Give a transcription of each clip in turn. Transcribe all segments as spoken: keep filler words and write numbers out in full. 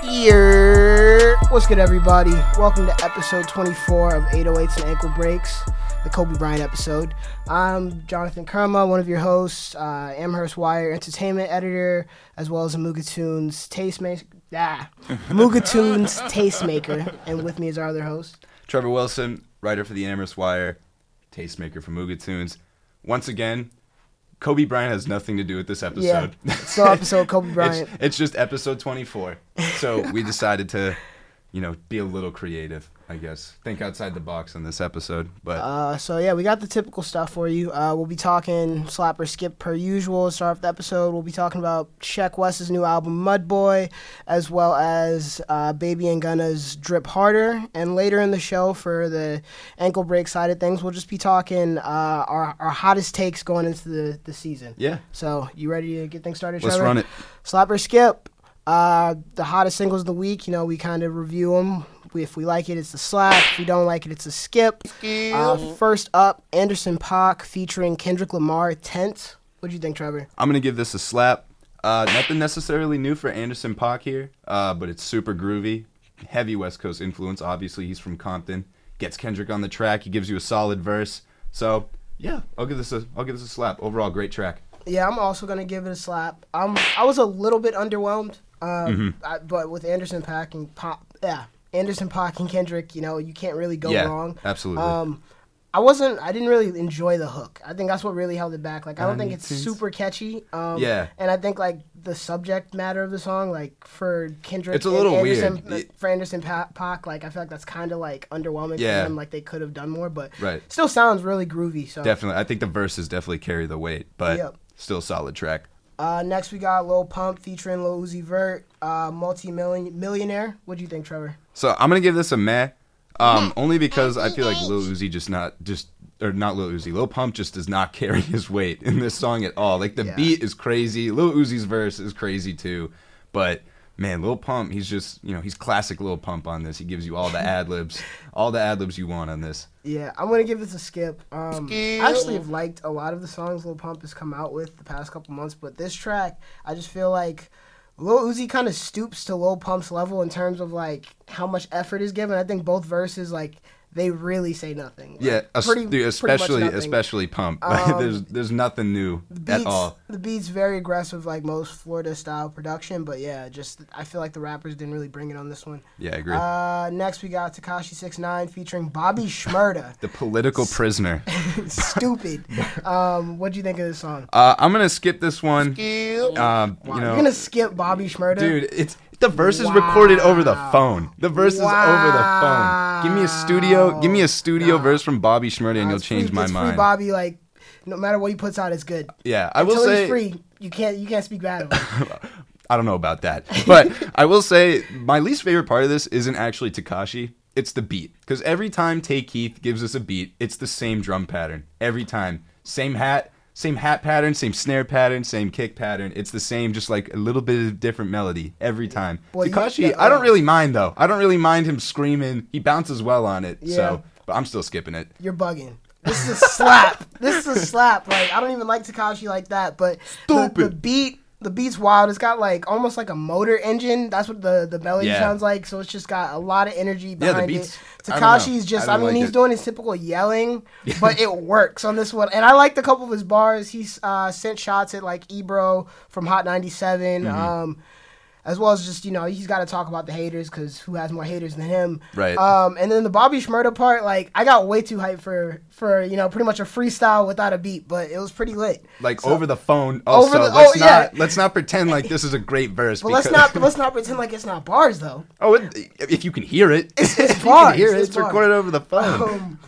Yeah, what's good, everybody? Welcome to episode twenty-four of eight oh eights and Ankle Breaks, the Kobe Bryant episode. I'm Jonathan Kerma, one of your hosts, uh, Amherst Wire entertainment editor, as well as a Moogatunes tastemaker. Ah, Moogatunes tastemaker, and with me is our other host, Trevor Wilson, writer for the Amherst Wire, tastemaker for Moogatunes. Once again, Kobe Bryant has nothing to do with this episode. Yeah, it's no episode Kobe Bryant. it's, it's just episode twenty-four. So we decided to, you know, be a little creative, I guess. Think outside the box on this episode. But uh, so yeah, we got the typical stuff for you. Uh, we'll be talking slap or skip per usual. Start off the episode. We'll be talking about Sheck West's new album Mud Boy, as well as uh, Baby and Gunna's Drip Harder. And later in the show, for the ankle break side of things, we'll just be talking uh, our our hottest takes going into the, the season. Yeah. So you ready to get things started, Let's Trevor? run it. Slap or skip. Uh, the hottest singles of the week, you know, we kind of review them. We, if we like it, it's a slap. If we don't like it, it's a skip. Uh, first up, Anderson .Paak featuring Kendrick Lamar, Tent. What do you think, Trevor? I'm going to give this a slap. Uh, nothing necessarily new for Anderson .Paak here, uh, but it's super groovy. Heavy West Coast influence. Obviously, he's from Compton. Gets Kendrick on the track. He gives you a solid verse. So, yeah, I'll give this a, I'll give this a slap. Overall, great track. Yeah, I'm also going to give it a slap. Um, I was a little bit underwhelmed, um, Mm-hmm. I, but with Anderson .Paak and Pop, yeah, Anderson .Paak and Kendrick, you know, you can't really go yeah, wrong. absolutely. Um, I wasn't, I didn't really enjoy the hook. I think that's what really held it back. Like, I don't think it's Things- super catchy. Um, Yeah. And I think, like, the subject matter of the song, like, for Kendrick It's a little and Anderson, weird. for Anderson Pa- .Paak, like, I feel like that's kind of, like, underwhelming Yeah. for them. Like, they could have done more, but Right. still sounds really groovy. So Definitely. I think the verses definitely carry the weight, but Yep. still solid track. Uh, next, we got Lil Pump featuring Lil Uzi Vert, uh, multi-million millionaire. What do you think, Trevor? So I'm gonna give this a meh, um, only because I feel like Lil Uzi just not just or not Lil Uzi, Lil Pump just does not carry his weight in this song at all. Like the Yeah. beat is crazy, Lil Uzi's verse is crazy too, but man, Lil Pump, he's just you know he's classic Lil Pump on this. He gives you all the ad libs, all the ad libs you want on this. Yeah, I'm going to give this a skip. Um, I actually have liked a lot of the songs Lil Pump has come out with the past couple months, but this track, I just feel like Lil Uzi kind of stoops to Lil Pump's level in terms of, like, how much effort is given. I think both verses, like, they really say nothing. Like, Yeah, es- pretty, dude, pretty much especially nothing. especially Pump. Um, there's there's nothing new The beats, at all. the beats very aggressive, like most Florida style production, but yeah, just I feel like the rappers didn't really bring it on this one. Yeah, I agree. Uh, next we got Tekashi six nine featuring Bobby Shmurda. the political prisoner. Stupid. Um, what do you think of this song? Uh, I'm gonna skip this one. Um, Wow, you know, you're gonna skip Bobby Shmurda? dude, it's the verse is recorded over the Wow. phone. The verse is over the phone. Give me a studio. Give me a studio Nah. verse from Bobby Shmurda, and Nah, you'll it's change free, my it's mind. Free Bobby, like no matter what he puts out, it's good. Yeah, I will Until say. he's free, you can't you can't speak bad of him. I don't know about that, but I will say my least favorite part of this isn't actually Tekashi. It's the beat, because every time Tay Keith gives us a beat, it's the same drum pattern every time. Same hat, same hat pattern, same snare pattern, same kick pattern. It's the same, just like a little bit of different melody every time. Boy, you- Tekashi, yeah, I don't uh, really mind though. I don't really mind him screaming. He bounces well on it, Yeah. so but I'm still skipping it. You're bugging. This is a slap. This is a slap. Like I don't even like Tekashi like that, but the, the Stupid. beat, the beat's wild. It's got like almost like a motor engine. That's what the the melody Yeah. sounds like. So it's just got a lot of energy the behind beats- it. I don't know. Tekashi's just. I I, don't mean, like he's it. doing his typical yelling, but it works on this one. And I liked a couple of his bars. He's uh, sent shots at like Ebro from Hot ninety-seven. Mm-hmm. Um, as well as just, you know, he's got to talk about the haters because who has more haters than him. Right. Um, and then the Bobby Shmurda part, like, I got way too hyped for, for, you know, pretty much a freestyle without a beat, but it was pretty lit. Like So- over the phone. Also, Over the- let's oh, not yeah. let's not pretend like this is a great verse. But let's because- not let's not pretend like it's not bars, though. Oh, it, if you can hear it, It's if you bars, can hear it, it's it's, bars. recorded over the phone. Um,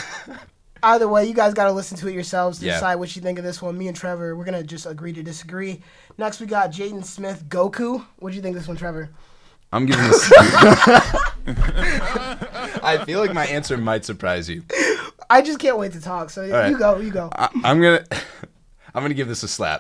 either way, you guys got to listen to it yourselves to Yeah. decide what you think of this one. Me and Trevor, we're going to just agree to disagree. Next, we got Jaden Smith, Goku. What do you think of this one, Trevor? I'm giving this. I feel like my answer might surprise you. I just can't wait to talk, so right. you go, you go. I, I'm gonna, I'm gonna give this a slap.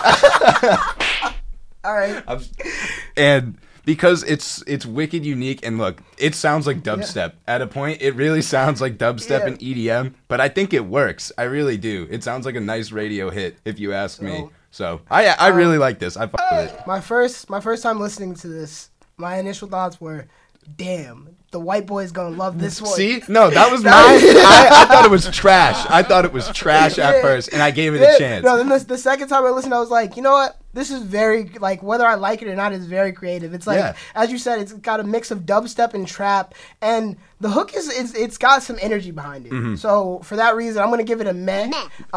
All right. I'm- and because it's it's wicked unique, and look, it sounds like dubstep. At a point, it really sounds like dubstep Yeah. and E D M, but I think it works. I really do. It sounds like a nice radio hit, if you ask me. So- So I I really like this. I fuck with it. My first my first time listening to this, my initial thoughts were, damn, the white boy's gonna love this one. See? No, that was mine. I, I thought it was trash. I thought it was trash at Yeah. first, and I gave it Yeah. a chance. No, then the, the second time I listened, I was like, you know what? This is very, like, whether I like it or not, it's very creative. It's like, Yeah. as you said, it's got a mix of dubstep and trap, and the hook is, it's, it's got some energy behind it. Mm-hmm. So for that reason, I'm gonna give it a meh. Um,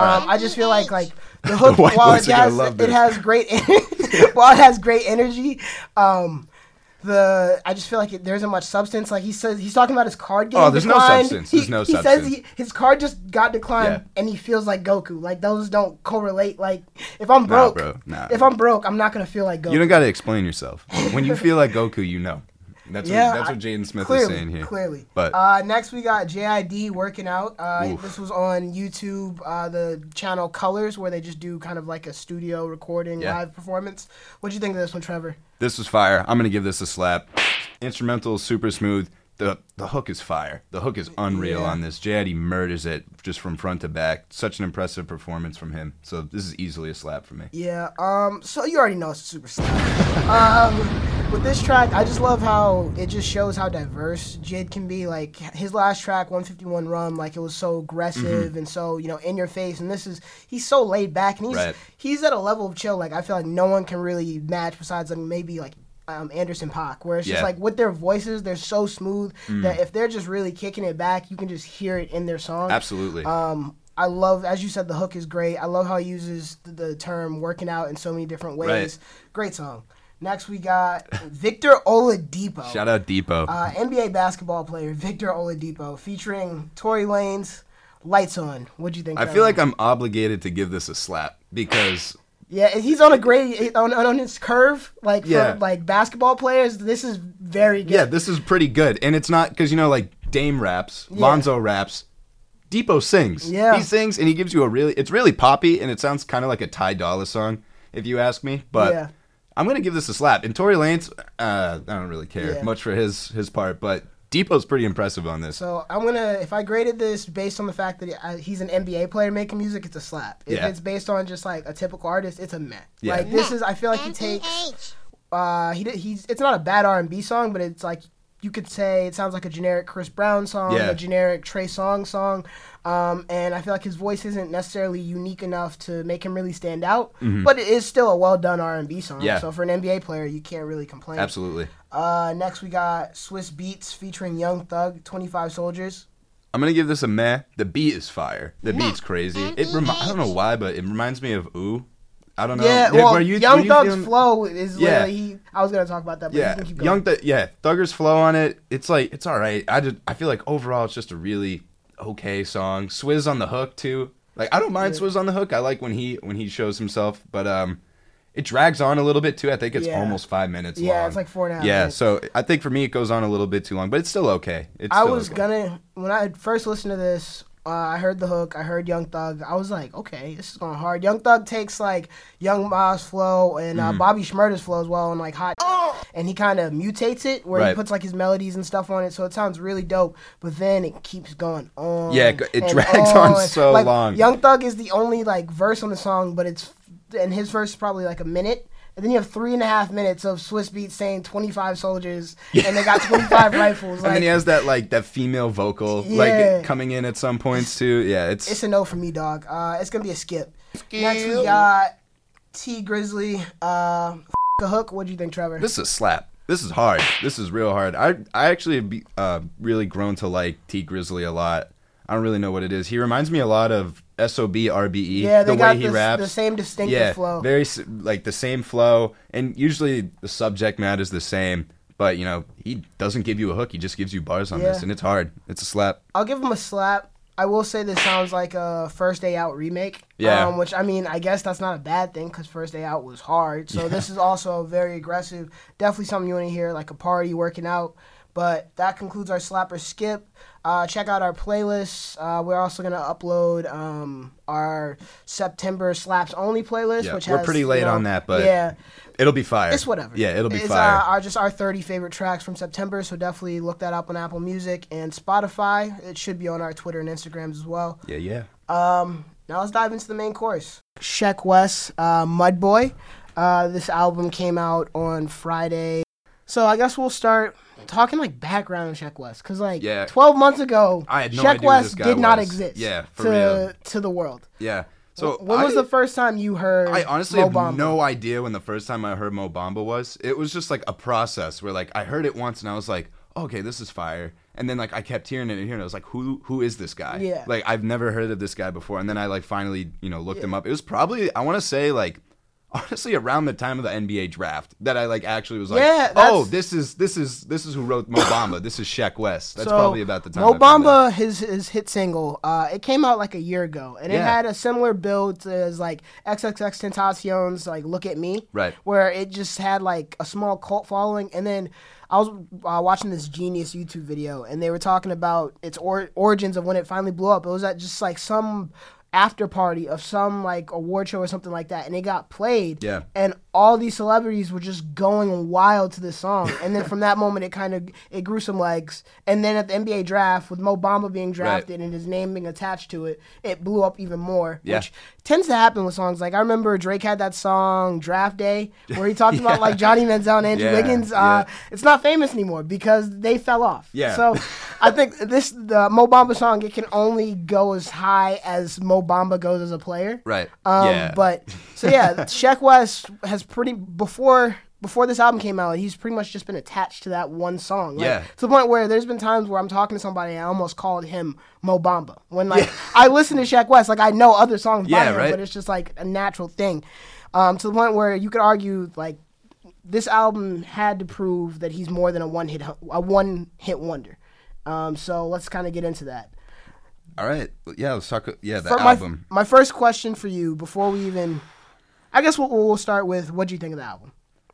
I just feel like, like the The hook, white while boys it are gonna has, love it this. has great, while it has great energy, um, the I just feel like it, there isn't much substance. Like he says, he's talking about his card game. Oh, there's no declined. substance. He, There's no he substance. says he, his card just got declined, Yeah. and he feels like Goku. Like those don't correlate. Like if I'm Nah, broke, bro. Nah. if I'm broke, I'm not gonna feel like Goku. You don't got to explain yourself. When you feel like Goku, you know. That's Yeah, what, that's I- what Jaden Smith clearly, is saying here. Clearly. But uh, next we got J I D working out. Uh, Oof. this was on YouTube, uh, the channel Colors, where they just do kind of like a studio recording Yeah. live performance. What'd you think of this one, Trevor? this was fire. I'm gonna give this a slap. Instrumental is super smooth. The the hook is fire. The hook is unreal Yeah. on this. J I D murders it just from front to back. Such an impressive performance from him. So this is easily a slap for me. Yeah, um, so you already know it's a super slap. um, with this track, I just love how it just shows how diverse Jid can be. Like, his last track, one fifty-one Rum, like, it was so aggressive and so, you know, in your face. And this is, he's so laid back. And he's, Right. he's at a level of chill, like, I feel like no one can really match besides, like, maybe, like, um, Anderson .Paak, where it's just Yeah. like with their voices, they're so smooth that if they're just really kicking it back, you can just hear it in their song. Absolutely. Um, I love, as you said, the hook is great. I love how he uses the, the term working out in so many different ways. Right. Great song. Next, we got Victor Oladipo. Shout out Depot. Uh, N B A basketball player Victor Oladipo, featuring Tory Lanez, Lights On. What'd you think? I Trevor? feel like I'm obligated to give this a slap because Yeah, he's on a great, on, on his curve. Like, for Yeah. like basketball players, this is very good. yeah, this is pretty good. And it's not because you know like Dame raps, Lonzo raps. Depot sings. Yeah. He sings and he gives you a really it's really poppy and it sounds kind of like a Ty Dolla song if you ask me, but Yeah. I'm going to give this a slap. And Tory Lanez, uh, I don't really care Yeah. much for his his part, but Depot's pretty impressive on this. So I'm gonna, if I graded this based on the fact that uh, he's an N B A player making music, it's a slap. If Yeah. it's based on just like a typical artist, it's a meh. Yeah. Like this is, I feel like he takes, uh, he did- he's, it's not a bad R and B song, but it's like you could say it sounds like a generic Chris Brown song, Yeah. a generic Trey Songz song, um, and I feel like his voice isn't necessarily unique enough to make him really stand out. But it is still a well done R and B song. Mm-hmm. Yeah. So for an N B A player, you can't really complain. Absolutely. Uh, next we got Swiss Beats featuring Young Thug, twenty-five Soldiers. I'm gonna give this a meh. The beat is fire. The beat's crazy. It remi- I don't know why, but it reminds me of Ooh. I don't know. Yeah, well, were you- Young were you Thug's feeling- flow is Yeah. literally, he, I was going to talk about that, but you Yeah, can keep going. Young Th- yeah, Thugger's flow on it. It's like it's all right. I just I feel like overall it's just a really okay song. Swizz on the hook too. Like I don't mind Yeah. Swizz on the hook. I like when he when he shows himself, but um, it drags on a little bit too. I think it's Yeah. almost five minutes long. Yeah, it's like four and a half Yeah, minutes. so I think for me it goes on a little bit too long, but it's still okay. It's I still was okay. gonna, when I first listened to this, uh, I heard the hook, I heard Young Thug, I was like, okay, this is going hard. Young Thug takes like Young Ma's flow and uh, Mm-hmm. Bobby Shmurda's flow as well, and like hot, and he kind of mutates it where he Right. puts like his melodies and stuff on it, so it sounds really dope. But then it keeps going on. Yeah, it- it and drags on and- so like, long. Young Thug is the only like verse on the song, but it's and his verse is probably like a minute. And then you have three and a half minutes of Swiss Beats saying twenty-five soldiers, and they got twenty-five rifles. And Like, then he has that like that female vocal Yeah. like coming in at some points too. Yeah, it's, it's a no for me, dog. Uh, it's gonna be a skip. Next we got T Grizzly. Uh, f- a hook. What do you think, Trevor? This is a slap. This is hard. This is real hard. I I actually be, uh, really grown to like T Grizzly a lot. I don't really know what it is. He reminds me a lot of S O B R B E. yeah, they the got way he this, raps. the same distinctive yeah, flow. very s- like the same flow, and usually the subject matter is the same. But you know, he doesn't give you a hook. He just gives you bars on Yeah. this, and it's hard. It's a slap. I'll give him a slap. I will say this sounds like a First Day Out remake. Yeah. Um, which, I mean, I guess that's not a bad thing because First Day Out was hard. So Yeah. this is also very aggressive. Definitely something you want to hear, like a party working out. But that concludes our Slapper Skip. Uh, check out our playlists. Uh, we're also going to upload um, our September Slaps Only playlist. Yeah, which we're has, pretty you late know, on that, but yeah, it'll be fire. it's whatever. Yeah, it'll be it's, fire. Uh, our, just our thirty favorite tracks from September, so definitely look that up on Apple Music and Spotify. It should be on our Twitter and Instagrams as well. yeah, yeah. Um, now let's dive into the main course. Sheck Wes, uh, Mud Boy. Uh, this album came out on Friday. So I guess we'll start talking like background on Sheck West, because like Yeah. twelve months ago, I had no Sheck idea who West this guy did not was. exist. Yeah, for to real. to the world. Yeah. So when was I, the first time you heard? I honestly Mo have Bamba? no idea when the first time I heard Mo Bamba was. It was just like a process where like I heard it once and I was like, okay, this is fire. And then like I kept hearing it and hearing it. I was like, who who is this guy? Yeah. Like I've never heard of this guy before. And then I like finally, you know, looked him up. It was probably, I want to say like honestly around the time of the N B A draft that I like actually was like, Yeah, oh, that's- this is this is this is who wrote Mo Bamba. This is Sheck West. That's So, probably about the time. Mo I found out. Bamba, his his hit single, uh, it came out like a year ago, and it Yeah. had a similar build to as like X X X Tentacion's like "Look at Me," Right. where it just had like a small cult following, and then I was uh, watching this Genius YouTube video, and they were talking about its or- origins of when it finally blew up. It was at just like some after party of some like award show or something like that, and it got played. Yeah. And all these celebrities were just going wild to this song, and then from that moment, it kind of it grew some legs. And then at the N B A draft, with Mo Bamba being drafted and his name being attached to it, it blew up even more. Yeah. Which tends to happen with songs. Like I remember Drake had that song "Draft Day," where he talked about like Johnny Manziel and Andrew Yeah, Wiggins. yeah. Uh, it's not famous anymore because they fell off. Yeah. So I think this the Mo Bamba song, it can only go as high as Mo Bamba goes as a player. Right. Um, yeah. But so yeah, Sheck West has pretty before before this album came out, he's pretty much just been attached to that one song. Like, Yeah. To the point where there's been times where I'm talking to somebody and I almost called him Mo Bamba. When like I listen to Sheck West, like I know other songs by Yeah, him, right. but it's just like a natural thing. Um, to the point where you could argue like this album had to prove that he's more than a one hit a one hit wonder. Um, so let's kind of get into that. All right. Yeah, let's talk. Yeah, the For my, album. my first question for you before we even, I guess we'll, we'll start with what do you think of the album?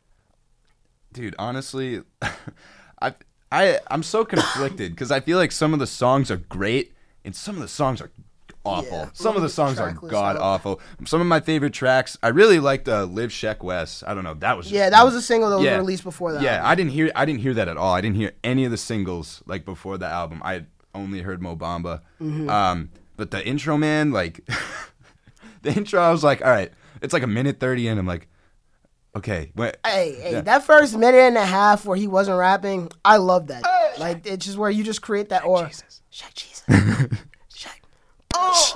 Dude, honestly, I I I'm so conflicted because I feel like some of the songs are great and some of the songs are awful. Yeah, some of the look at the songs are track list god up. awful. Some of my favorite tracks, I really liked uh, "Live Sheck West." I don't know, that was just, Yeah, that was a single that was Yeah. released before that. Yeah, I didn't hear I didn't hear that at all. I didn't hear any of the singles like before the album. I had only heard Mo Bamba. Mm-hmm. Um, but the intro, man, like the intro, I was like, all right, it's like a minute thirty in. I'm like, okay, what? Hey, hey, Yeah. that first minute and a half where he wasn't rapping, I love that. Like it's just where you just create that aura. Jesus. Shaq Jesus. Shaq. Oh.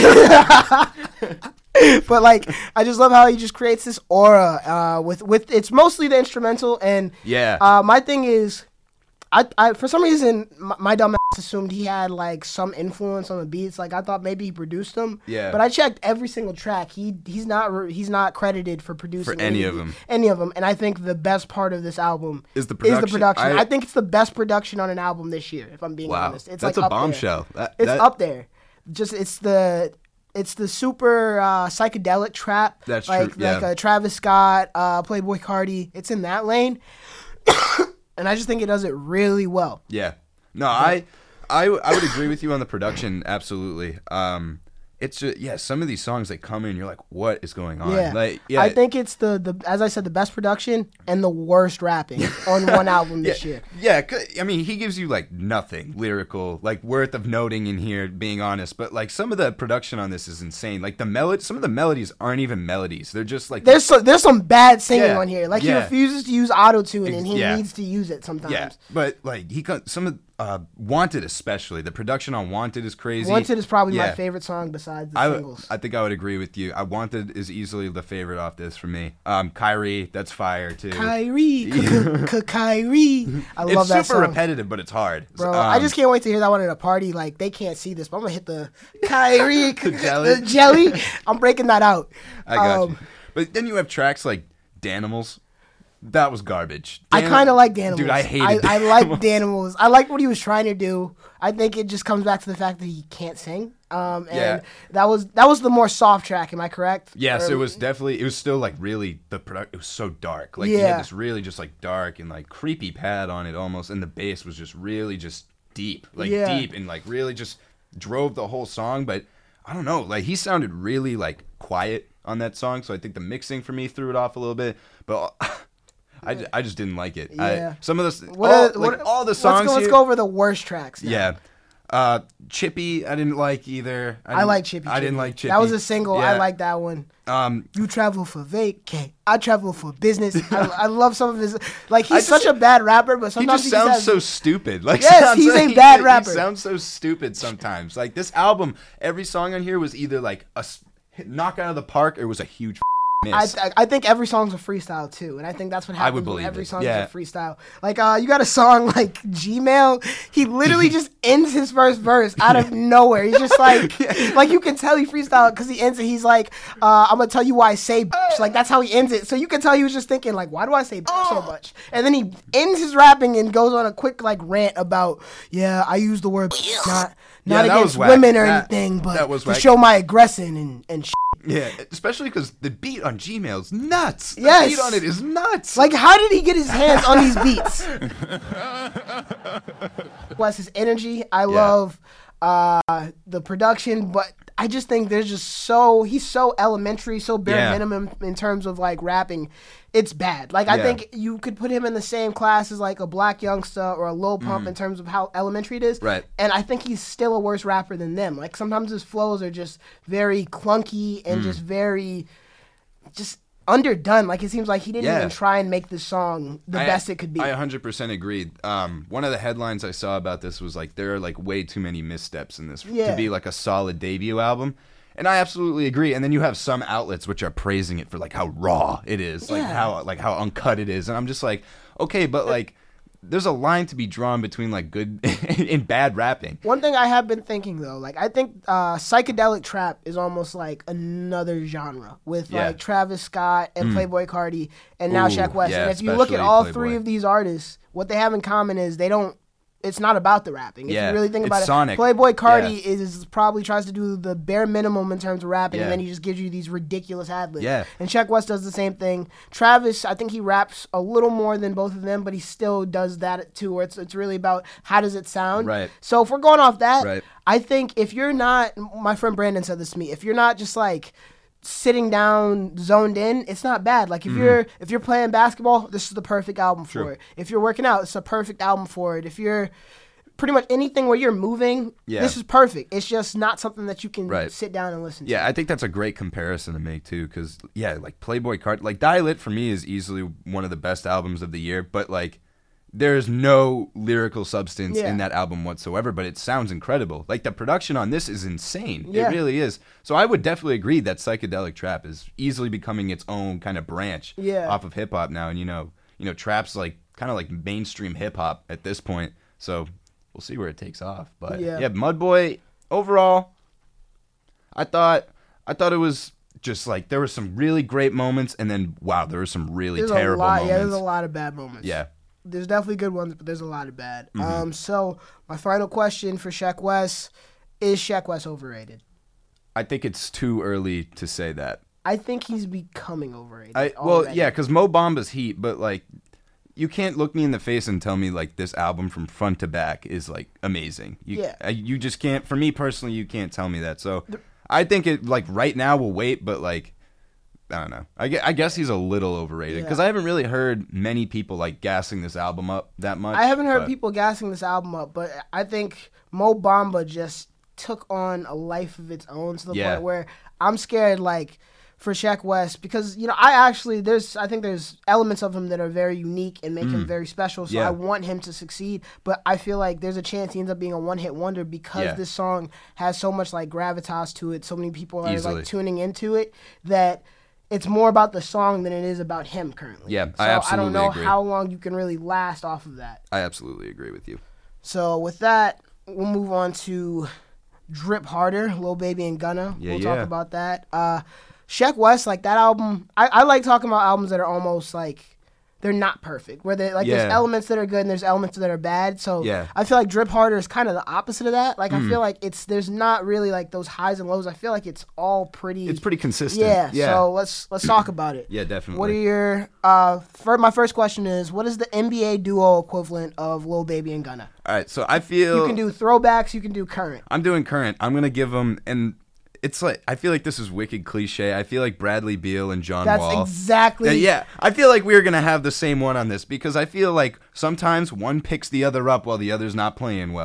But like, I just love how he just creates this aura. Uh, with with it's mostly the instrumental, and Yeah. Uh, my thing is, I, I for some reason my, my dumb ass assumed he had like some influence on the beats. Like I thought maybe he produced them. Yeah. But I checked every single track. He he's not re- he's not credited for producing For any of them. Any of them. And I think the best part of this album Is the Is the production. production. I, I- think it's the best production on an album this year. If I'm being Wow, honest, it's that's like a up there. bombshell. That- It's that- up there. Just it's the. It's the super uh, psychedelic trap, That's like true, yeah. like uh, Travis Scott, uh, Playboy Cardi. It's in that lane, and I just think it does it really well. Yeah. No, I, I, I would agree with you on the production. Absolutely. Um, it's just, yeah. Some of these songs they come in, you're like, what is going on? Yeah. Like, yeah. I think it's the, the as I said, the best production and the worst rapping on one album this yeah, year. Yeah, 'cause- I mean, he gives you like nothing lyrical, like worth of noting in here. Being honest, but like some of the production on this is insane. Like the melody, some of the melodies aren't even melodies. They're just like There's so, there's some bad singing Yeah, on here. Like he yeah. refuses to use auto tune and he Yeah. needs to use it sometimes. yeah. But like he co- some of uh, Wanted especially the production on Wanted is crazy. Wanted is probably my Yeah. favorite song besides the I, singles. I think I would agree with you. I Wanted is easily the favorite off this for me. Um, Kyrie, that's fire too. Kyrie, K- K- Kyrie. I love It's that super song. repetitive, but it's hard. Bro, Um, I just can't wait to hear that one at a party. Like they can't see this, but I'm gonna hit the Kyrie, the jelly. jelly. I'm breaking that out. I got Um, you. But then you have tracks like Danimals. That was garbage. I Dan- kind of like Danimals. Dude, I hated I, I Danimals. like Danimals. I like what he was trying to do. I think it just comes back to the fact that he can't sing. Um, and Yeah. that was that was the more soft track. Am I correct? Yes, Or- it was definitely. It was still like really the product. It was so dark. Like you Yeah. had this really just like dark and like creepy pad on it almost, and the bass was just really just deep, like Yeah. deep and like really just drove the whole song. But I don't know, like he sounded really like quiet on that song, so I think the mixing for me threw it off a little bit. But I, ju- I just didn't like it. Yeah. I, some of the What all, are- like, what- all the songs. Let's go, let's here- go over the worst tracks. now. Yeah. Uh, Chippy, I didn't like either. I, I like Chippy. I didn't Chippy. like Chippy. That was a single. Yeah. I like that one. Um, you travel for vacay. I travel for business. I, I love some of his. Like he's just, such a bad rapper, but he sometimes just he sounds has, so stupid. Like yes, sounds he's like, a bad he, rapper. He sounds so stupid sometimes. Like this album, every song on here was either like a s- knock out of the park or was a huge miss. I, I think every song's a freestyle too, and I think that's what happens I would when believe every it. song Yeah. is a freestyle. Like, uh, you got a song like Gmail. He literally just ends his first verse out of nowhere. He's just like, Yeah. like you can tell he freestyled because he ends it. He's like, uh, I'm gonna tell you why I say bitch. Like that's how he ends it. So you can tell he was just thinking like, why do I say bitch so much? And then he ends his rapping and goes on a quick like rant about, yeah, I use the word bitch, not not Yeah, that against was whack. women or That- anything, but that was to whack. show my aggression and and. Shit. Yeah, especially because the beat on Gmail's nuts. The Yes. beat on it is nuts. Like, how did he get his hands on these beats? Plus his energy. I love uh, the production, but I just think there's just so he's so elementary, so bare Yeah. minimum in terms of like rapping. It's bad. Like I Yeah. think you could put him in the same class as like a Black Youngsta or a Lil Pump in terms of how elementary it is. Right. And I think he's still a worse rapper than them. Like sometimes his flows are just very clunky and Mm. just very just underdone. Like it seems like he didn't Yeah. even try and make this song the I- best it could be. I one hundred percent agreed. Um, one of the headlines I saw about this was like there are like way too many missteps in this Yeah. to be like a solid debut album. And I absolutely agree. And then you have some outlets which are praising it for like how raw it is, like Yeah. how like how uncut it is. And I'm just like, okay, but like there's a line to be drawn between like good and bad rapping. One thing I have been thinking though, like I think uh, psychedelic trap is almost like another genre with Yeah. like Travis Scott and Playboy Cardi and now Ooh, Shaq West. yeah, and if you look at especially all Playboy. three of these artists, what they have in common is they don't. It's not about the rapping. If Yeah, you really think it's about sonic. it, Playboy Cardi Yeah. is, is probably tries to do the bare minimum in terms of rapping, Yeah. and then he just gives you these ridiculous ad libs. Yeah. And Shaq West does the same thing. Travis, I think he raps a little more than both of them, but he still does that too. Where it's it's really about how does it sound. Right. So if we're going off that, Right. I think if you're not, my friend Brandon said this to me, if you're not just like sitting down zoned in, it's not bad. Like if Mm-hmm. you're if you're playing basketball, this is the perfect album for True. it. If you're working out, it's a perfect album for it. If you're pretty much anything where you're moving, Yeah. this is perfect. It's just not something that you can Right. sit down and listen to. Yeah, I think that's a great comparison to make too, because yeah, like Playboy Cardi, like Die Lit for me is easily one of the best albums of the year, but like there's no lyrical substance Yeah. in that album whatsoever, but it sounds incredible. Like the production on this is insane. Yeah. It really is. So I would definitely agree that psychedelic trap is easily becoming its own kind of branch Yeah. off of hip hop now, and you know, you know, trap's like kind of like mainstream hip hop at this point. So we'll see where it takes off. But Yeah. yeah, Mudboy overall, I thought I thought it was just like there were some really great moments, and then wow, there were some really There's terrible a lot, moments. yeah, there's a lot of bad moments. Yeah. There's definitely good ones, but there's a lot of bad. Mm-hmm. Um, so my final question for Shaq West is: Shaq West overrated? I think it's too early to say that. I think he's becoming overrated. I well, already. yeah, because Mo Bamba's heat, but like, you can't look me in the face and tell me like this album from front to back is like amazing. You, Yeah. I, you just can't. For me personally, you can't tell me that. So, I think it like right now we'll wait, but like, I don't know. I, gue- I guess he's a little overrated because Yeah. I haven't really heard many people like gassing this album up that much. I haven't heard but- people gassing this album up, but I think Mo Bamba just took on a life of its own to the Yeah. point where I'm scared, like, for Shaq West, because, you know, I actually, there's, I think there's elements of him that are very unique and make him very special, so Mm. Yeah. I want him to succeed, but I feel like there's a chance he ends up being a one-hit wonder because Yeah. this song has so much, like, gravitas to it, so many people are, Easily. like, tuning into it, that it's more about the song than it is about him currently. Yeah, so I absolutely don't know agree. how long you can really last off of that. I absolutely agree with you. So with that, we'll move on to Drip Harder, Lil Baby and Gunna. Yeah, we'll yeah. talk about that. Uh, Shaq West, like that album, I, I like talking about albums that are almost like they're not perfect. Where they like there's Yeah. elements that are good and there's elements that are bad. So Yeah. I feel like Drip Harder is kind of the opposite of that. Like Mm. I feel like it's there's not really like those highs and lows. I feel like it's all pretty. It's pretty consistent. Yeah. Yeah. So let's let's talk about it. Yeah, definitely. What are your uh? For my first question is, what is the N B A duo equivalent of Lil Baby and Gunna? All right, so I feel You can do throwbacks. You can do current. I'm doing current. I'm gonna give them, and it's like I feel like this is wicked cliche. I feel like Bradley Beal and John That's Wall. exactly. Uh, yeah, I feel like we're gonna have the same one on this because I feel like sometimes one picks the other up while the other's not playing well,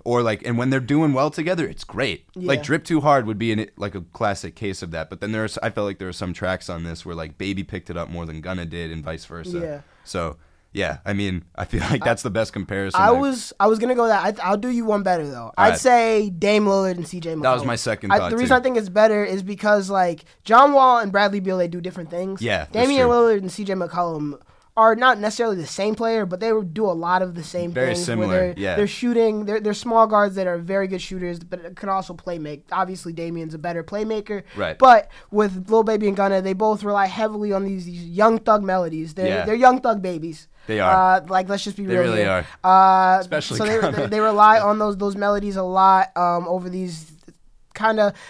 or like, and when they're doing well together, it's great. Yeah. Like Drip Too Hard would be an, like a classic case of that. But then there's, I felt like there were some tracks on this where like Baby picked it up more than Gunna did, and vice versa. Yeah. So yeah, I mean, I feel like that's the best comparison. I was I was gonna go that. I, I'll do you one better though. I'd right. say Dame Lillard and C J McCollum. That was my second I, thought, the reason too. I think it's better is because like John Wall and Bradley Beal, they do different things. Yeah, that's Damian true. Lillard and C J McCollum are not necessarily the same player, but they do a lot of the same Very things. similar, Where they're, yeah. They're shooting. They're, they're small guards that are very good shooters, but can also play make. Obviously, Damian's a better playmaker. Right. But with Lil Baby and Gunna, they both rely heavily on these, these young thug melodies. They're, Yeah. they're young thug babies. They are. Uh, like, let's just be They real really here. are. Uh, Especially so they, Gunna. they they rely on those those melodies a lot um, over these kind of.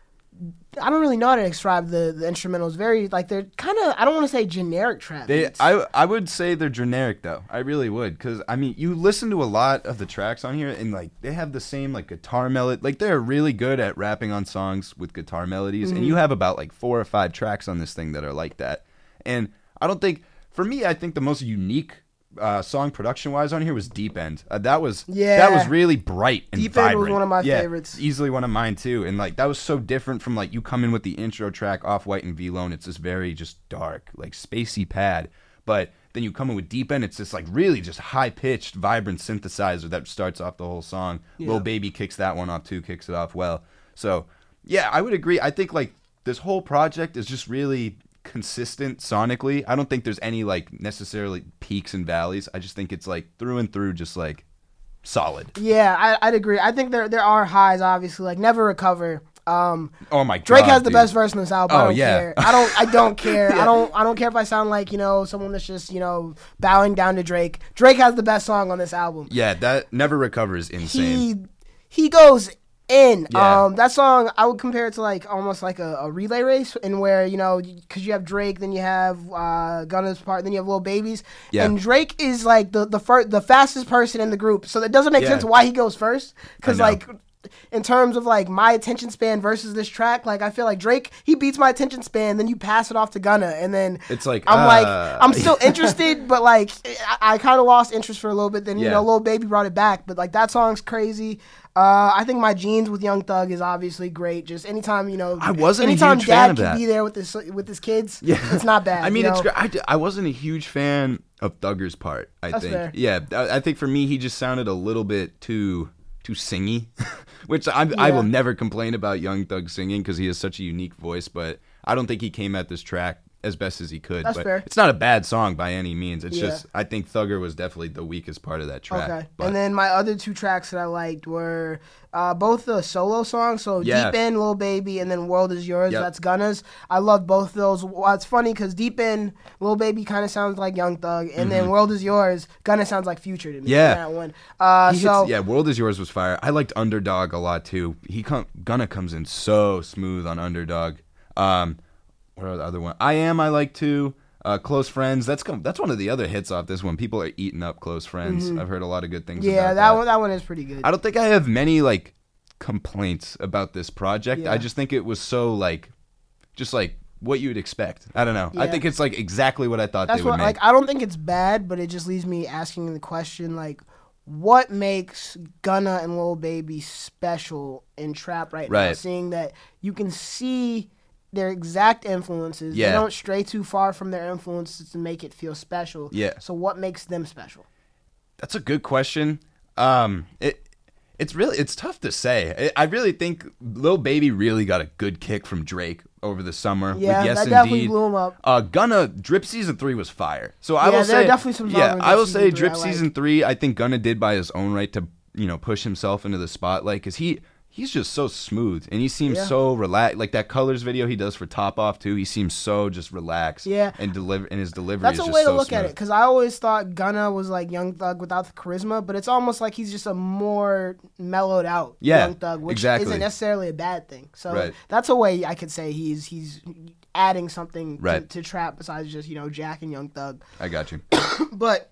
I don't really know how to describe the, the instrumentals. Very like they're kind of. I don't want to say generic trap They, beats. I, I would say they're generic though. I really would, because I mean, you listen to a lot of the tracks on here, and like they have the same like guitar melody. Like they're really good at rapping on songs with guitar melodies, Mm-hmm. and you have about like four or five tracks on this thing that are like that. And I don't think, for me, I think the most unique uh, song production wise on here was Deep End. Uh, that was Yeah. that was really bright and Deep End was vibrant. one of my Yeah, favorites. easily one of mine too. And like that was so different from like you come in with the intro track Off White and V-Lone. It's this very just dark, like spacey pad. But then you come in with Deep End, it's this like really just high pitched, vibrant synthesizer that starts off the whole song. Yeah. Lil Baby kicks that one off too, kicks it off well. So yeah, I would agree. I think like this whole project is just really consistent sonically. I don't think there's any like necessarily peaks and valleys. I just think it's like through and through just like solid. Yeah, I, I'd agree. I think there there are highs, obviously, like Never Recover. Um, Oh my god. Drake has the dude. best verse in this album. I Oh, don't yeah. care. I don't. I don't care. I don't. I don't care if I sound like you know someone that's just you know bowing down to Drake. Drake has the best song on this album. Yeah, that Never Recover is insane. He he goes in. Yeah. Um, that song I would compare it to like almost like a, a relay race, in where you know because you have Drake, then you have uh, Gunna's part, then you have Lil Baby's, Yeah. and Drake is like the the first, the fastest person in the group. So that doesn't make Yeah. sense why he goes first, because I know. like. In terms of like my attention span versus this track, like I feel like Drake, he beats my attention span, then you pass it off to Gunna, and then It's like, I'm uh, like I'm still interested, but like I, I kind of lost interest for a little bit. Then you Yeah. know, Lil Baby brought it back, but like that song's crazy. Uh, I think My Jeans with Young Thug is obviously great. Just anytime you know, I wasn't a anytime huge dad fan of can that. be there with his with his kids, Yeah. it's not bad. I mean, you it's know? great. I, d- I wasn't a huge fan of Thugger's part, I That's think. fair. Yeah, I, I think for me, he just sounded a little bit too too singy, which I, I Yeah. will never complain about Young Thug singing because he has such a unique voice, but I don't think he came at this track as best as he could. That's but fair. It's not a bad song by any means. It's Yeah. just, I think Thugger was definitely the weakest part of that track. Okay. But And then my other two tracks that I liked were uh, both the solo songs. So Yeah. Deep End, Lil Baby, and then World Is Yours. Yep. That's Gunna's. I love both of those. Well, it's funny because Deep End, Lil Baby kind of sounds like Young Thug, and then World Is Yours, Gunna sounds like Future to me. Mm-hmm. Yeah. That one. Uh, He so hits, yeah, World Is Yours was fire. I liked Underdog a lot too. He come, Gunna comes in so smooth on Underdog. Um, what are the other one? I Am I like too. Uh, Close Friends. That's come, that's one of the other hits off this one. People are eating up Close Friends. I've heard a lot of good things. Mm-hmm. yeah, about that one that one is pretty good. I don't think I have many like complaints about this project. Yeah. I just think it was so like, just like what you would expect. I don't know. I Yeah. think it's like exactly what I thought That's they would what make. like I don't think it's bad, but it just leaves me asking the question like, what makes Gunna and Lil Baby special in trap right, now? Right. Seeing that you can see their exact influences, Yeah. they don't stray too far from their influences to make it feel special. Yeah. So what makes them special? That's a good question. Um, it it's really it's tough to say. I I really think Lil Baby really got a good kick from Drake over the summer. Yeah, with Yes that definitely Indeed. blew him up. Uh, Gunna Drip Season Three was fire. So I Yeah, will there are say definitely some songs yeah, on I Drip will Season say three Drip I like. Season Three. I think Gunna did by his own right to you know push himself into the spotlight because he. He's just so smooth, and he seems Yeah. so relaxed. Like that Colors video he does for Top Off too. He seems so just relaxed. Yeah. and deliver and his delivery. That's is a just way to so look at smooth. it, because I always thought Gunna was like Young Thug without the charisma, but it's almost like he's just a more mellowed out Yeah, Young Thug, which exactly. isn't necessarily a bad thing. So Right. that's a way I could say he's he's adding something Right. to, to trap besides just you know Jack and Young Thug. I got you. But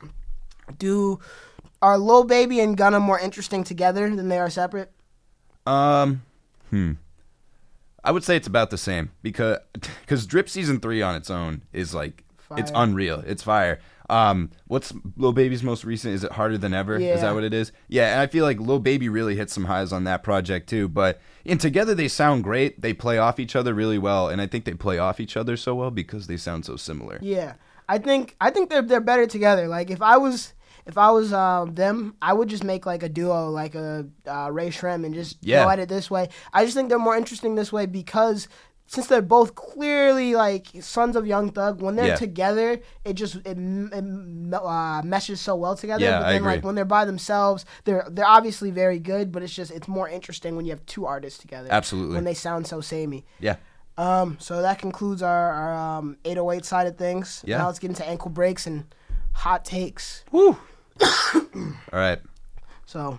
do are Lil Baby and Gunna more interesting together than they are separate? Um, hmm. I would say it's about the same because because Drip Season Three on its own is like fire. It's unreal. It's fire. Um, what's Lil Baby's most recent? Is it Harder Than Ever? Yeah. Is that what it is? Yeah, and I feel like Lil Baby really hit some highs on that project too. But and together they sound great. They play off each other really well, and I think they play off each other so well because they sound so similar. Yeah, I think I think they're they're better together. Like if I was if I was um, them, I would just make like a duo, like a uh, Ray Shrem, and just Yeah. go at it this way. I just think they're more interesting this way because since they're both clearly like sons of Young Thug, when they're Yeah. together, it just it, it uh, meshes so well together. Yeah, but I then agree. like when they're by themselves, they're they're obviously very good, but it's just it's more interesting when you have two artists together. Absolutely. When they sound so samey. Yeah. Um, so that concludes our, our um, eight oh eight side of things. Yeah. Now let's get into ankle breaks and hot takes. Woo. All right. So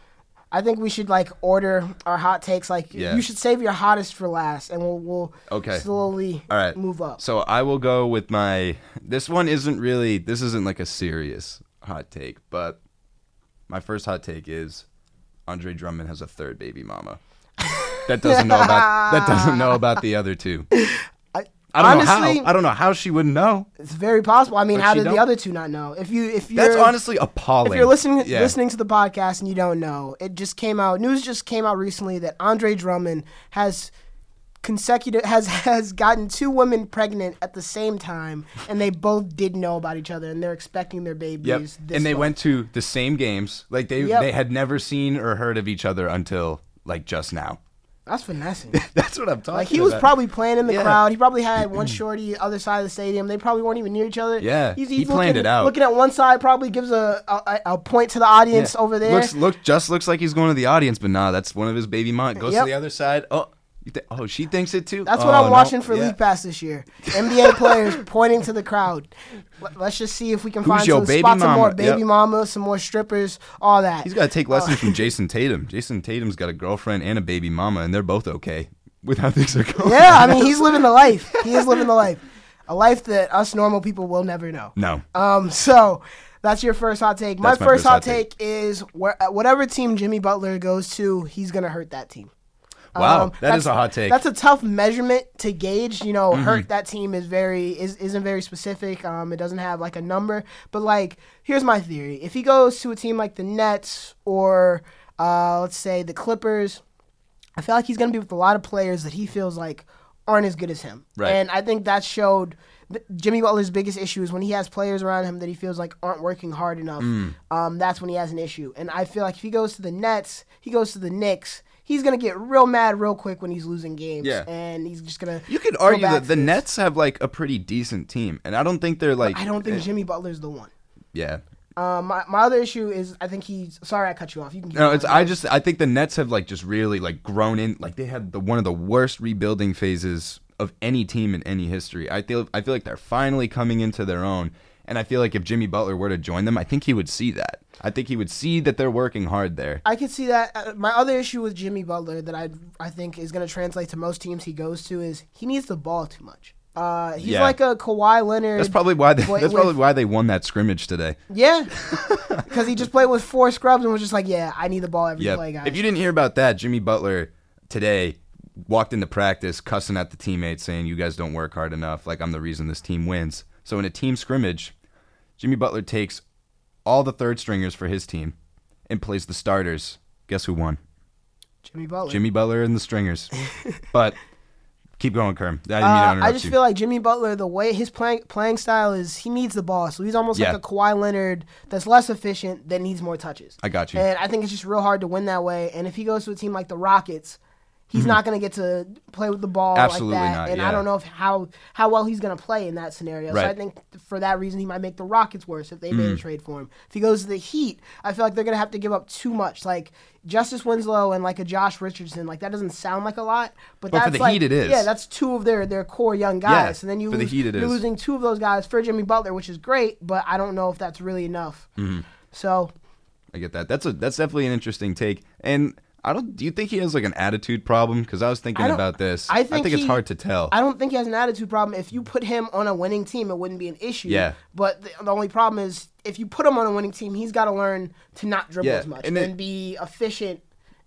I think we should like order our hot takes. Like Yeah. you should save your hottest for last, and we'll we'll Okay. slowly All right. move up. So I will go with my. This one isn't really. This isn't like a serious hot take, but my first hot take is Andre Drummond has a third baby mama. That doesn't know about. That doesn't know about the other two. I, I don't honestly, know how. I don't know how she wouldn't know. It's very possible. I mean, But how she did don't? the other two not know? If you if you're That's honestly appalling. if you're listening Yeah. listening to the podcast and you don't know, it just came out. News just came out recently that Andre Drummond has consecutive has has gotten two women pregnant at the same time, and they both didn't know about each other, and they're expecting their babies. Yep. This And they month. went to the same games. Like they Yep. they had never seen or heard of each other until like just now. That's finessing. That's what I'm talking Like he was about. probably playing in the Yeah. crowd. He probably had one shorty other side of the stadium. They probably weren't even near each other. Yeah, he's, he he's planned looking, it out. Looking at one side, probably gives a a, a point to the audience Yeah. over there. Looks look just looks like he's going to the audience, but nah, that's one of his baby mom. Goes Yep. to the other side. Oh, you th- oh, she thinks it too. That's oh, what I'm no. watching for Yeah. League Pass this year. N B A players pointing to the crowd. Let- Let's just see if we can Who's find your some baby spots, some more mama? baby Yep. mamas, some more strippers, all that. He's got to take lessons from Jason Tatum. Jason Tatum's got a girlfriend and a baby mama, and they're both okay with how things are going. Yeah, I mean, he's living the life. He is living the life. A life that us normal people will never know. No. Um, so that's your first hot take. My That's first, hot take, is where, whatever team Jimmy Butler goes to, he's going to hurt that team. Wow, Um, that that's- is a hot take. That's a tough measurement to gauge. You know, Mm-hmm. hurt that team is very is isn't very specific. Um, it doesn't have like a number. But like, here's my theory: if he goes to a team like the Nets or uh, let's say the Clippers, I feel like he's going to be with a lot of players that he feels like aren't as good as him. Right. And I think that showed th- Jimmy Butler's biggest issue is when he has players around him that he feels like aren't working hard enough. Mm. Um, that's when he has an issue. And I feel like if he goes to the Nets, he goes to the Knicks, he's going to get real mad real quick when he's losing games. Yeah. And he's just going to You could go argue back that to the this. Nets have like a pretty decent team, and I don't think they're like. I don't think eh, Jimmy Butler's the one. Yeah. Um, my, my other issue is I think he's sorry I cut you off. You can keep No, going. it's I just I think the Nets have like just really like grown in like they had the one of the worst rebuilding phases of any team in any history. I feel I feel like they're finally coming into their own, and I feel like if Jimmy Butler were to join them, I think he would see that. I think he would see that they're working hard there. I could see that. Uh, my other issue with Jimmy Butler that I I think is going to translate to most teams he goes to is he needs the ball too much. Uh, he's Yeah. like a Kawhi Leonard. That's probably why they, Wait, that's wait. probably why they won that scrimmage today. Yeah, because he just played with four scrubs and was just like, yeah, I need the ball every Yeah. play, guys. If you didn't hear about that, Jimmy Butler today walked into practice cussing at the teammates saying you guys don't work hard enough, like I'm the reason this team wins. So in a team scrimmage, Jimmy Butler takes all the third stringers for his team and plays the starters. Guess who won? Jimmy Butler. Jimmy Butler and the stringers. But keep going, Kerm. I didn't mean to Uh, interrupt I just you. feel like Jimmy Butler, the way his playing playing style is, he needs the ball. So he's almost Yeah. like a Kawhi Leonard that's less efficient that needs more touches. I got you. And I think it's just real hard to win that way. And if he goes to a team like the Rockets, he's not going to get to play with the ball Mm-hmm. Absolutely like that. not, And yeah. I don't know if how how well he's going to play in that scenario. So Right. I think for that reason, he might make the Rockets worse if they made a Mm. trade for him. If he goes to the Heat, I feel like they're going to have to give up too much. Like Justice Winslow and like a Josh Richardson, like that doesn't sound like a lot, but, But for that's the like, Heat it is. Yeah, that's two of their their core young guys. Yeah, and then you for the lose, Heat it you're is. losing two of those guys for Jimmy Butler, which is great, but I don't know if that's really enough. Mm-hmm. So I get that. That's a that's definitely an interesting take. And I don't. Do you think he has like an attitude problem? Because I was thinking I don't- about this. I think it's he- hard to tell. I don't think he has an attitude problem. If you put him on a winning team, it wouldn't be an issue. Yeah. But the, the only problem is if you put him on a winning team, he's got to learn to not dribble Yeah, as much and and, it- be efficient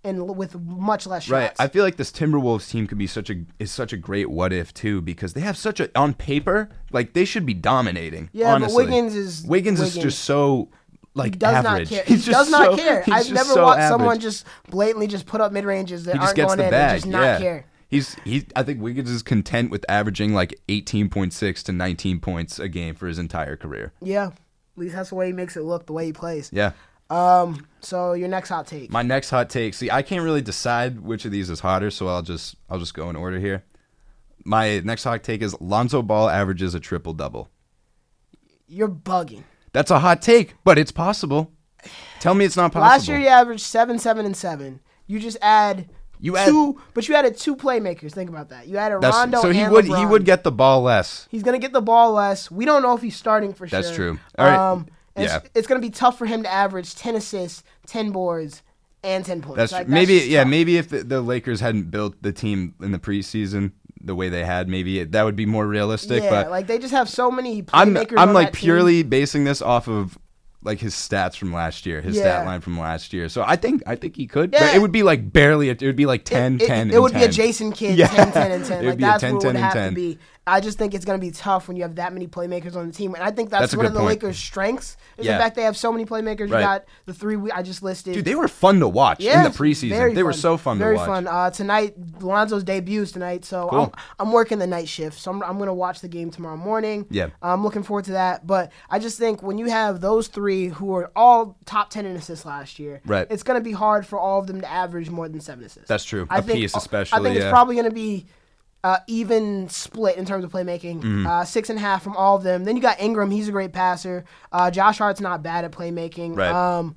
and l- with much less shots. Right. I feel like this Timberwolves team could be such a is such a great what if too, because they have such a on paper, like they should be dominating. Yeah, honestly. but Wiggins is Wiggins, Wiggins. is just so like He does average. not care. He He's does just not so- care. he's I've just never so watched average. someone just blatantly just put up mid ranges that He just aren't gets going the in bag. and just not yeah. care. He's he. I think Wiggins is content with averaging like eighteen point six to nineteen points a game for his entire career. Yeah, at least that's the way he makes it look, the way he plays. Yeah. Um. So your next hot take. My next hot take. See, I can't really decide which of these is hotter, so I'll just I'll just go in order here. My next hot take is Lonzo Ball averages a triple double. You're bugging. That's a hot take, but it's possible. Tell me it's not possible. Last year you averaged seven, seven, and seven. You just add You add- two, but you added two playmakers. Think about that. You added That's- Rondo so he and would LeBron. he would get the ball less. He's gonna get the ball less. We don't know if he's starting for That's sure. true. All right. Um, and Yeah. it's, it's gonna be tough for him to average ten assists, ten boards, and ten points. That's Like, maybe just yeah tough. maybe if the, the Lakers hadn't built the team in the preseason the way they had, maybe it, that would be more realistic. Yeah, but like they just have so many I'm playmakers. I'm on like that team. purely basing this off of like his stats from last year, his Yeah. stat line from last year. So I think I think he could. Yeah. But it would be like barely. It would be like ten, It, it, ten, it and would be ten. a Jason Kidd Yeah. ten, ten, and ten. It would Like be a that's ten, what it would ten, and have ten. to be. I just think it's going to be tough when you have that many playmakers on the team, and I think that's, That's a one good of the point. Lakers' strengths is Yeah. the fact they have so many playmakers. You Right. got the three we, I just listed. Dude, they were fun to watch Yeah, in the preseason. very They were fun. so fun Very to watch. fun. Uh, tonight, Lonzo's debuts tonight, so Cool. I'm, I'm working the night shift, so I'm, I'm going to watch the game tomorrow morning. Yeah. I'm looking forward to that. But I just think when you have those three who are all top ten in assists last year, Right. it's going to be hard for all of them to average more than seven assists. That's true. I A think, piece I especially, think yeah. it's probably going to be uh, even split in terms of playmaking. Mm-hmm. Uh, six and a half from all of them. Then you got Ingram. He's a great passer. Uh, Josh Hart's not bad at playmaking. Right. Um,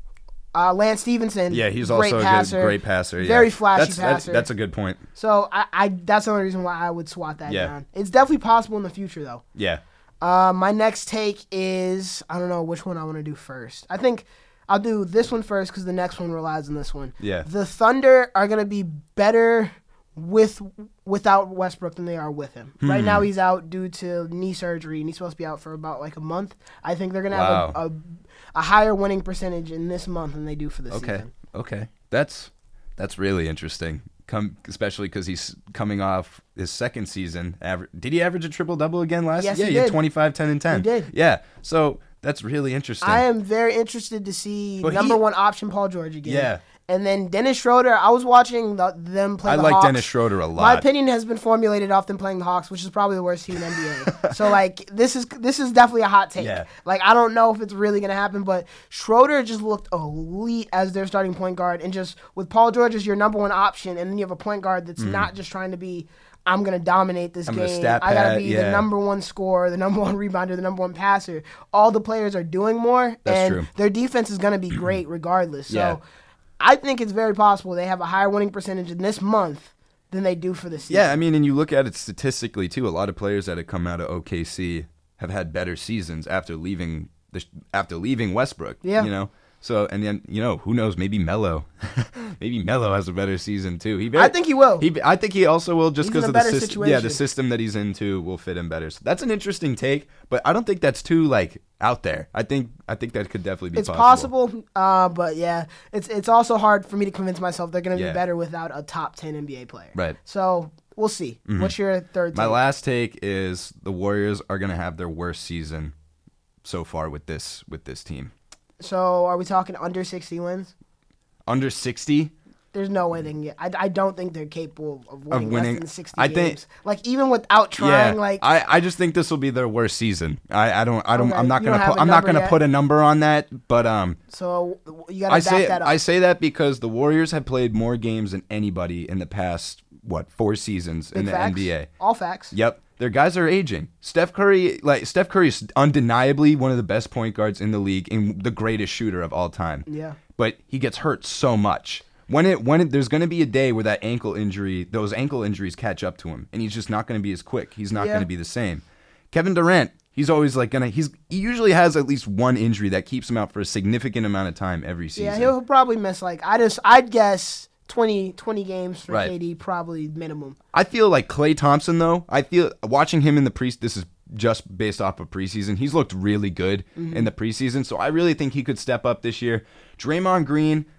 uh, Lance Stevenson. Yeah, he's great also a passer, good, great passer. Yeah. Very flashy that's, that's- passer. That's a good point. So I, I that's the only reason why I would swat that Yeah. down. It's definitely possible in the future though. Yeah. Uh, my next take is I don't know which one I want to do first. I think I'll do this one first because the next one relies on this one. Yeah. The Thunder are gonna be better with without Westbrook than they are with him. Hmm. Right now he's out due to knee surgery and he's supposed to be out for about like a month. I think they're gonna Wow. have a, a a higher winning percentage in this month than they do for the Okay. season. Okay. That's that's really interesting. Come, especially because he's coming off his second season. Aver- did he average a triple double again last? Yes, yeah, he he had did. twenty-five, ten, and ten. He did. Yeah. So that's really interesting. I am very interested to see But number he- one option Paul George again. Yeah. And then Dennis Schroeder, I was watching the, them play I the like Hawks. Dennis Schroeder a lot. My opinion has been formulated off them playing the Hawks, which is probably the worst team in N B A. So like this is this is definitely a hot take. Yeah. Like I don't know if it's really gonna happen, but Schroeder just looked elite as their starting point guard, and just with Paul George as your number one option, and then you have a point guard that's not just trying to be, I'm gonna dominate this Mm-hmm. I'm gonna game. stat I gotta pad, be yeah. the number one scorer, the number one rebounder, the number one passer. All the players are doing more, That's and true. their defense is gonna be great regardless. So. Yeah. I think it's very possible they have a higher winning percentage in this month than they do for the season. Yeah, I mean, and you look at it statistically too. A lot of players that have come out of O K C have had better seasons after leaving the after leaving Westbrook. Yeah. you know. So and then you know who knows, maybe Melo, maybe Melo has a better season too. He very, I think he will. He, I think he also will just He's because in of a the better system. Yeah, the situation. system that he's into will fit him better. So that's an interesting take, but I don't think that's too like out there. I think I think that could definitely be It's possible. possible, uh, but yeah, it's it's also hard for me to convince myself they're going to Yeah. be better without a top ten N B A player. Right. So we'll see. What's your third? My take? last take is the Warriors are going to have their worst season so far with this with this team. So are we talking under sixty wins? Under sixty. There's no way they can get. I, I don't think they're capable of winning, winning- less than sixty I games. think- like even without trying, Yeah, like I, I just think this will be their worst season. I, I don't I don't Okay, I'm not you gonna don't have put a I'm not number gonna yet? put a number on that, but um so you got to I back say that up. I say that because the Warriors have played more games than anybody in the past what four seasons in Big the facts. N B A. All facts. Yep. Their guys are aging. Steph Curry, like Steph Curry is undeniably one of the best point guards in the league and the greatest shooter of all time. Yeah. But he gets hurt so much. When it when it, there's going to be a day where that ankle injury, those ankle injuries catch up to him, and he's just not going to be as quick. He's not Yeah. going to be the same. Kevin Durant, he's always like gonna he's he usually has at least one injury that keeps him out for a significant amount of time every season. Yeah, he'll probably miss like I just I'd guess twenty, twenty games for Right. K D probably minimum. I feel like Klay Thompson though. I feel watching him in the pre. This is just based off of preseason. He's looked really good Mm-hmm. in the preseason, so I really think he could step up this year. Draymond Green,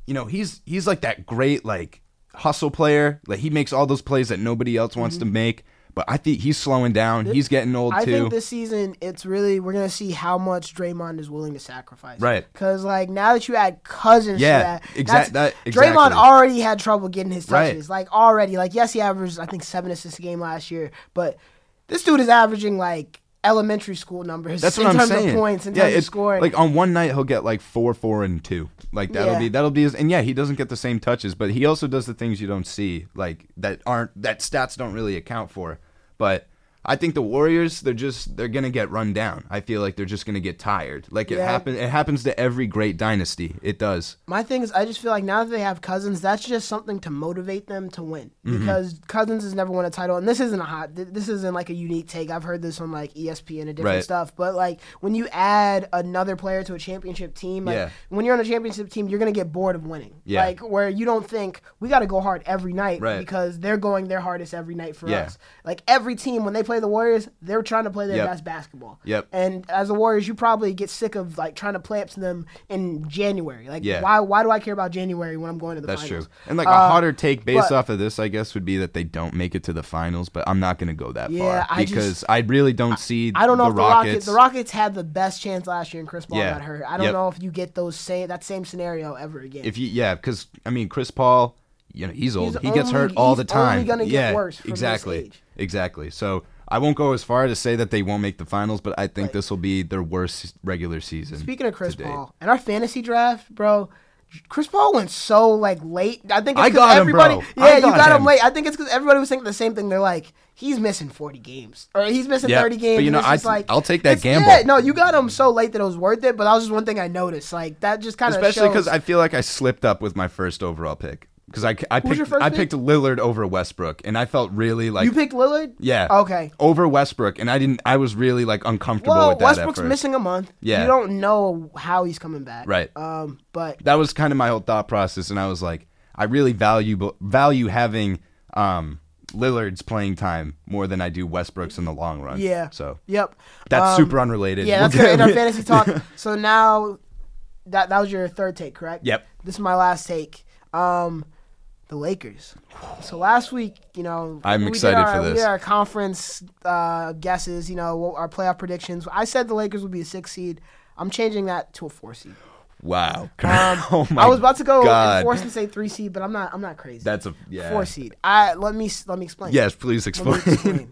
you know, he's he's like that great like hustle player. Like he makes all those plays that nobody else wants mm-hmm. to make. But I think he's slowing down. This, he's getting old I too. I think this season, it's really we're gonna see how much Draymond is willing to sacrifice. Right. Because like now that you add Cousins yeah, to that, exa- that exactly. Draymond already had trouble getting his touches. Right. Like already, like yes, he averaged I think seven assists a game last year, but this dude is averaging like elementary school numbers. That's what in I'm terms saying. Of points, in yeah, terms of scoring. Like on one night he'll get like four, four, and two. Like that'll yeah. be that'll be his. And yeah, he doesn't get the same touches, but he also does the things you don't see, like that aren't that stats don't really account for. But I think the Warriors, they're just they're gonna get run down. I feel like they're just gonna get tired. Like it yeah. happen it happens to every great dynasty. It does. My thing is, I just feel like now that they have Cousins, that's just something to motivate them to win. Mm-hmm. Because Cousins has never won a title, and this isn't a hot. This isn't like a unique take. I've heard this on like E S P N and different right. stuff. But like when you add another player to a championship team, like yeah. when you're on a championship team, you're gonna get bored of winning. Yeah. Like where you don't think we got to go hard every night right. because they're going their hardest every night for yeah. us. Like every team when they play the Warriors, they're trying to play their yep. best basketball. Yep. And as the Warriors, you probably get sick of like trying to play up to them in January. Like yeah. why why do I care about January when I'm going to the That's finals? true. And like uh, a hotter take based but, off of this, I guess, would be that they don't make it to the finals. But I'm not going to go that yeah, far I because just, I really don't see. I don't know the if the Rockets. Rockets. The Rockets had the best chance last year, and Chris Paul yeah. got hurt. I don't yep. know if you get those same that same scenario ever again. If you yeah, because I mean Chris Paul, you know he's old. He's he gets only, hurt all he's the time. Only gonna get yeah, worse from exactly, this age. exactly. So. I won't go as far to say that they won't make the finals, but I think right. this will be their worst regular season. Speaking of Chris Paul, in our fantasy draft, bro, Chris Paul went so like late. I think it's I got everybody, him, bro. Yeah, I got you got him. him late. I think it's because everybody was thinking the same thing. They're like, he's missing forty games, or he's missing yeah, thirty games. But you know, I like, I'll take that gamble. Yeah, no, you got him so late that it was worth it. But that was just one thing I noticed. Like that just kind of especially because I feel like I slipped up with my first overall pick. Because I, I Who's your picked first I pick? picked Lillard over Westbrook, and I felt really like you picked Lillard. yeah Okay. over Westbrook, and I didn't I was really like uncomfortable Well, with that. Westbrook's at first. missing a month. Yeah. You don't know how he's coming back. Right. Um, but That was kind of my whole thought process, and I was like, I really value value having um, Lillard's playing time more than I do Westbrook's in the long run. yeah. So Yep. that's Um, super unrelated. Yeah, that's good in our fantasy talk. So now, that that was your third take, correct? Yep. This is my last take. Um, the Lakers. So last week, you know, I'm we excited did our, for we this. did our conference uh, guesses, you know, our playoff predictions. I said the Lakers would be a six seed. I'm changing that to a four seed. Wow. Um, oh my I was about to go God. enforce and say three seed, but I'm not. I'm not crazy. That's a yeah. Four seed. I let me let me explain. Yes, please Let explain. me explain.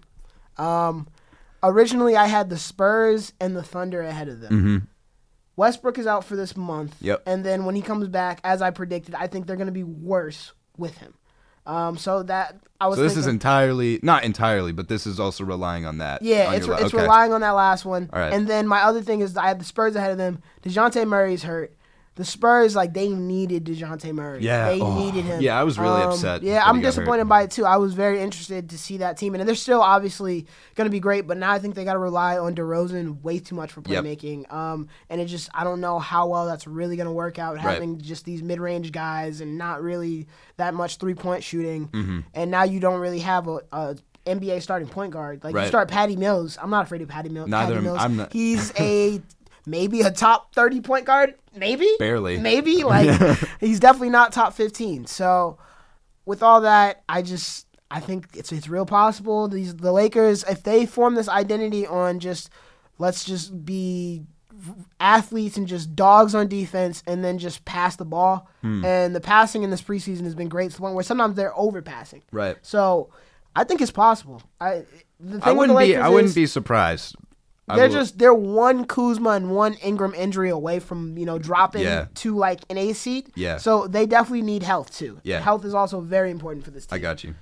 um, originally I had the Spurs and the Thunder ahead of them. mm-hmm. Westbrook is out for this month. Yep. And then when he comes back, as I predicted, I think they're going to be worse with him. Um, so that I was. So this thinking, is entirely not entirely, but this is also relying on that. Yeah, on it's your, it's okay. relying on that last one. All right. And then my other thing is I had the Spurs ahead of them. DeJounte Murray's hurt. The Spurs, like, they needed DeJounte Murray. Yeah. They Oh. needed him. Yeah, I was really Um, upset Yeah, that I'm he got disappointed hurt. by it, too. I was very interested to see that team. And they're still obviously going to be great, but now I think they got to rely on DeRozan way too much for Yep. playmaking. Um, and it just, I don't know how well that's really going to work out, Right. having just these mid-range guys and not really that much three-point shooting. Mm-hmm. And now you don't really have a, a N B A starting point guard. Like, Right. you start Patty Mills. I'm not afraid of Patty Mills. Neither Patty am- Mills. I'm not- He's a... Maybe a top thirty point guard, maybe Barely. maybe like he's definitely not top fifteen. So with all that, I just I think it's it's real possible. These the Lakers, if they form this identity on just let's just be athletes and just dogs on defense and then just pass the ball. Hmm. And the passing in this preseason has been great to the point where sometimes they're overpassing. Right. So I think it's possible. I the thing I with the wouldn't be Lakers I wouldn't is, be surprised. I they're will- just they're one Kuzma and one Ingram injury away from, you know, dropping Yeah. to like an A seed. Yeah. So they definitely need health too. Yeah. Health is also very important for this team. I got you.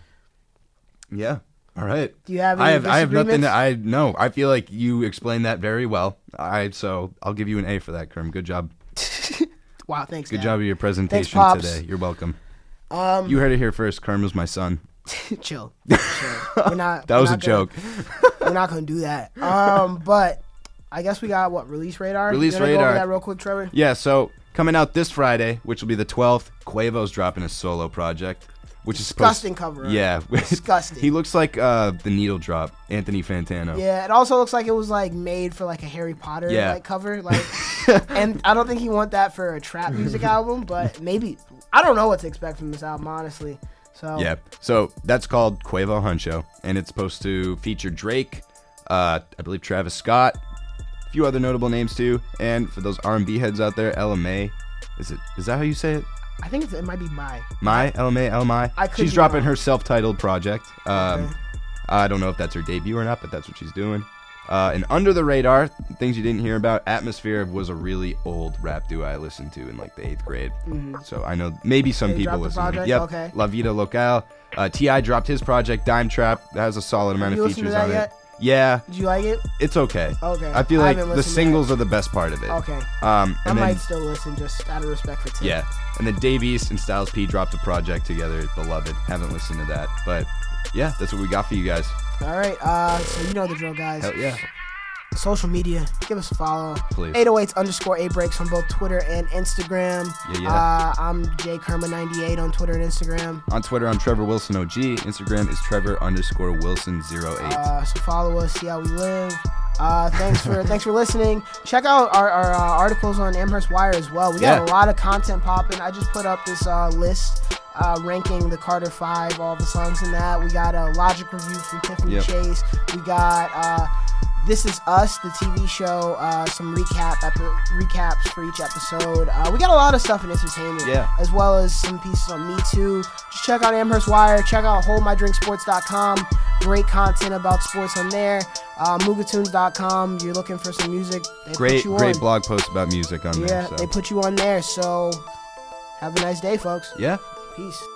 Yeah. All right. Do you have I any have I have nothing to disagreements? I no, I feel like you explained that very well. I so I'll give you an A for that, Kerm. Good job. Wow, thanks. Good Dad. job of your presentation Pops. today. You're welcome. Um, You heard it here first. Kerm was my son. chill. chill. We're not. That we're was a not gonna- joke. We're not gonna do that. Um, but I guess we got what release radar. Release you wanna Go radar. over that real quick, Trevor. Yeah, so coming out this Friday, which will be the twelfth, Quavo's dropping a solo project, which is supposed Disgusting cover. Yeah. Disgusting. He looks like uh, the needle drop, Anthony Fantano. Yeah, it also looks like it was like made for like a Harry Potter Yeah. like cover, like, and I don't think he want that for a trap music album, but maybe I don't know what to expect from this album, honestly. So Yeah. So that's called Quavo Huncho, and it's supposed to feature Drake, uh, I believe Travis Scott, a few other notable names too, and for those R and B heads out there, Ella Mai. Is it? Is that how you say it? I think it's, it might be my. Mai? Ella Mai? Ella Mai? I could She's be dropping wrong. her self-titled project. Um, Okay. I don't know if that's her debut or not, but that's what she's doing. Uh, and under the radar, things you didn't hear about, Atmosphere was a really old rap duo I listened to in like the eighth grade. Mm-hmm. So I know maybe some They people dropped the listen to them. project? Yep. Okay. La Vida Local. Uh, T I dropped his project, Dime Trap. That has a solid amount you of listened to features that on yet? it. Yeah, Did you like it? it's okay. Okay. I feel I like haven't the listened singles yet. are the best part of it. Okay. Um, I and might then, still listen just out of respect for Tim. yeah, and then Dave East and Styles P dropped a project together, Beloved. Haven't listened to that, but yeah, that's what we got for you guys. All right. Uh, so you know the drill, guys. Hell yeah. Social media, give us a follow. Please. eight oh eight underscore A breaks on both Twitter and Instagram. Yeah, yeah. Uh, I'm J Kerma ninety-eight on Twitter and Instagram. On Twitter, I'm Trevor Wilson O G. Instagram is Trevor underscore Wilson zero eight. Uh, so follow us, see how we live. Uh, thanks for thanks for listening. Check out our, our uh, articles on Amherst Wire as well. We got Yeah. a lot of content popping. I just put up this uh, list uh, ranking the Carter Five, all the songs in that. We got a Logic review from Tiffany Yep. Chase. We got uh, This Is Us, the T V show. Uh, some recap epi- recaps for each episode. Uh, we got a lot of stuff in entertainment, Yeah. as well as some pieces on Me Too. Just check out Amherst Wire. Check out hold my drink sports dot com. Great content about sports on there. Uh, Mugatunes dot com. You're looking for some music. They Great, put you great on. blog post about music on Yeah, there. So. they put you on there. So have a nice day, folks. Yeah. Peace.